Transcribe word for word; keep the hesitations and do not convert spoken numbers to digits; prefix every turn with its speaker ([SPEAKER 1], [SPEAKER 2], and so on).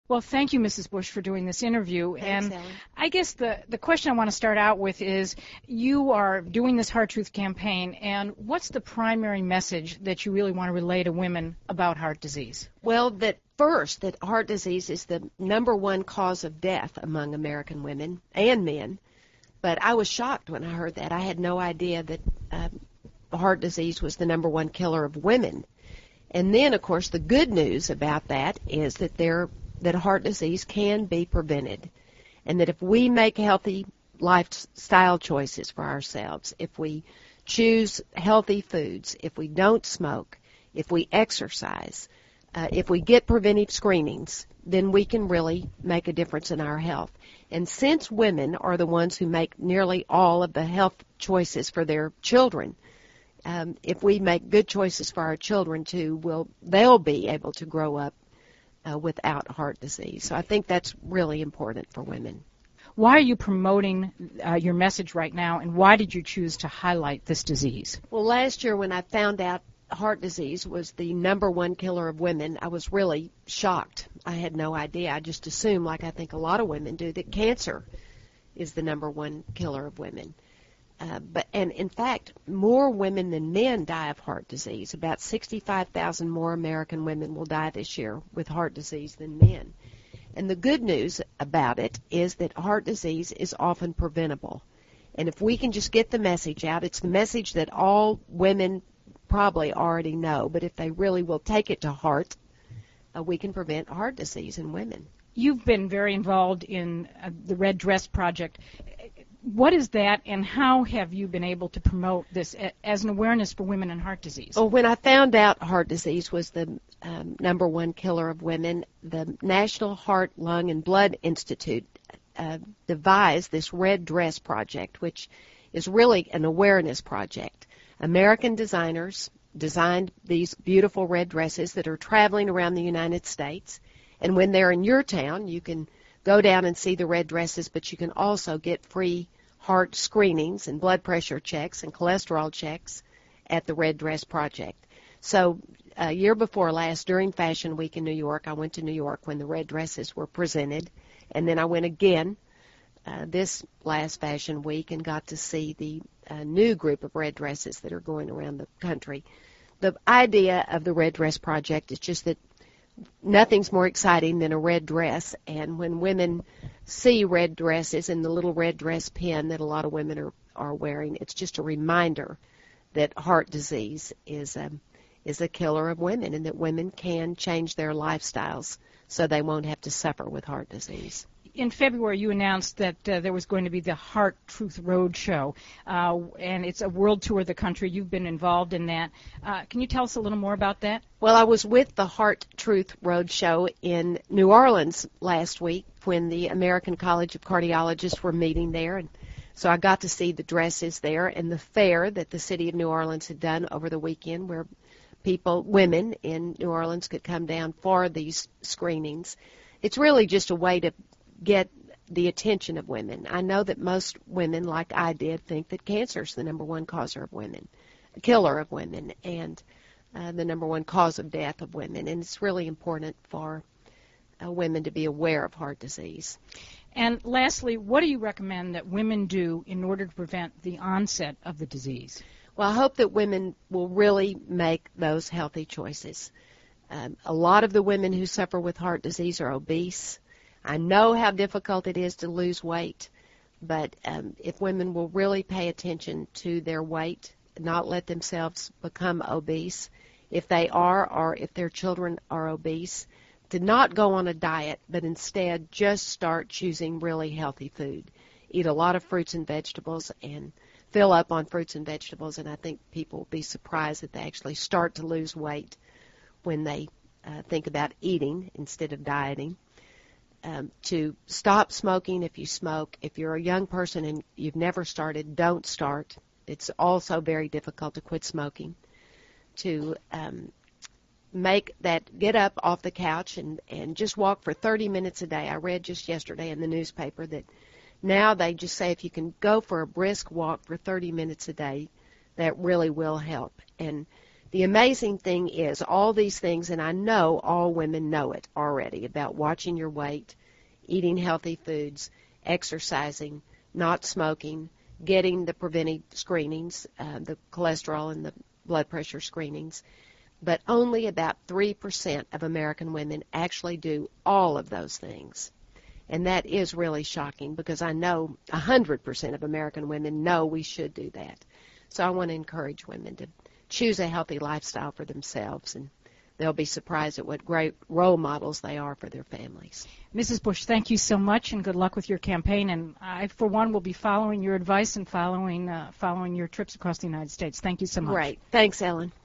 [SPEAKER 1] Well, thank you, Missus Bush, for doing this interview.
[SPEAKER 2] Thanks,
[SPEAKER 1] and
[SPEAKER 2] Ellen.
[SPEAKER 1] I guess the, the question I want to start out with is, you are doing this Heart Truth campaign, and what's the primary message that you really want to relay to women about heart disease?
[SPEAKER 2] Well, that first, that heart disease is the number one cause of death among American women and men. But I was shocked when I heard that. I had no idea that um, heart disease was the number one killer of women. And then, of course, the good news about that is that there that heart disease can be prevented, and that if we make healthy lifestyle choices for ourselves, if we choose healthy foods, if we don't smoke, if we exercise, uh, if we get preventive screenings, then we can really make a difference in our health. And since women are the ones who make nearly all of the health choices for their children, um, if we make good choices for our children too, we'll, they'll be able to grow up Uh, without heart disease. So I think that's really important for women.
[SPEAKER 1] Why are you promoting uh, your message right now, and why did you choose to highlight this disease?
[SPEAKER 2] Well, last year when I found out heart disease was the number one killer of women, I was really shocked. I had no idea. I just assumed, like I think a lot of women do, that cancer is the number one killer of women. Uh, but and in fact, more women than men die of heart disease. About sixty-five thousand more American women will die this year with heart disease than men. And the good news about it is that heart disease is often preventable. And if we can just get the message out, it's the message that all women probably already know, but if they really will take it to heart, uh, we can prevent heart disease in women.
[SPEAKER 1] You've been very involved in uh, the Red Dress Project. What is that, and how have you been able to promote this as an awareness for women and heart disease?
[SPEAKER 2] Well, when I found out heart disease was the um, number one killer of women, the National Heart, Lung, and Blood Institute uh, devised this Red Dress Project, which is really an awareness project. American designers designed these beautiful red dresses that are traveling around the United States, and when they're in your town, you can go down and see the red dresses, but you can also get free heart screenings and blood pressure checks and cholesterol checks at the Red Dress Project. So a year before last, during Fashion Week in New York, I went to New York when the red dresses were presented, and then I went again uh, this last Fashion Week and got to see the uh, new group of red dresses that are going around the country. The idea of the Red Dress Project is just that nothing's more exciting than a red dress, and when women see red dresses and the little red dress pin that a lot of women are, are wearing, it's just a reminder that heart disease is a, is a killer of women, and that women can change their lifestyles so they won't have to suffer with heart disease.
[SPEAKER 1] In February, you announced that uh, there was going to be the Heart Truth Road Show, uh, and it's a world tour of the country. You've been involved in that. Uh, can you tell us a little more about that?
[SPEAKER 2] Well, I was with the Heart Truth Road Show in New Orleans last week when the American College of Cardiologists were meeting there, and so I got to see the dresses there and the fair that the city of New Orleans had done over the weekend, where people, women in New Orleans, could come down for these screenings. It's really just a way to get the attention of women. I know that most women, like I did, think that cancer is the number one causer of women, killer of women, and uh, the number one cause of death of women. And it's really important for uh, women to be aware of heart disease.
[SPEAKER 1] And lastly, what do you recommend that women do in order to prevent the onset of the disease?
[SPEAKER 2] Well, I hope that women will really make those healthy choices. Um, a lot of the women who suffer with heart disease are obese. I know how difficult it is to lose weight, but um, if women will really pay attention to their weight, not let themselves become obese, if they are or if their children are obese, to not go on a diet, but instead just start choosing really healthy food. Eat a lot of fruits and vegetables and fill up on fruits and vegetables, and I think people will be surprised that they actually start to lose weight when they uh, think about eating instead of dieting. Um, to stop smoking if you smoke. If you're a young person and you've never started, don't start. It's also very difficult to quit smoking. To um, make that, get up off the couch and, and just walk for thirty minutes a day. I read just yesterday in the newspaper that now they just say if you can go for a brisk walk for thirty minutes a day, that really will help. And the amazing thing is all these things, and I know all women know it already, about watching your weight, eating healthy foods, exercising, not smoking, getting the preventive screenings, uh, the cholesterol and the blood pressure screenings. But only about three percent of American women actually do all of those things. And that is really shocking, because I know one hundred percent of American women know we should do that. So I want to encourage women to choose a healthy lifestyle for themselves, and they'll be surprised at what great role models they are for their families.
[SPEAKER 1] Missus Bush, thank you so much, and good luck with your campaign. And I, for one, will be following your advice and following uh, following your trips across the United States. Thank you so much.
[SPEAKER 2] Great. Thanks, Ellen.